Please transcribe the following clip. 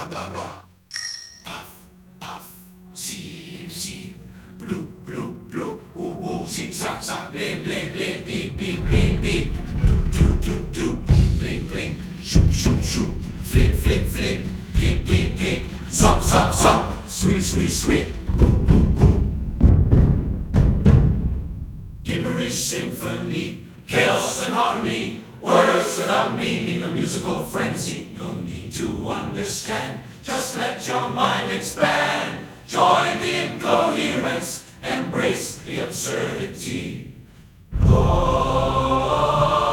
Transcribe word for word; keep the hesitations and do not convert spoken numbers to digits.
Siep, siep, bloep, bloep, bloep, woe, woe, zip, zap, zap, blim, blim, blim, beep, beep, beep, beep, doep, doep, doep, bling, bling, shoop, shoop, shoop, flip, flip, flip, pip, pip, pip, zop, zop, zop, sweet, sweet, sweet. Gibberish symphony, chaos and harmony, words without meaning, a musical frenzy. No need to understand, just let your mind expand. Join the incoherence, embrace the absurdity. Oh.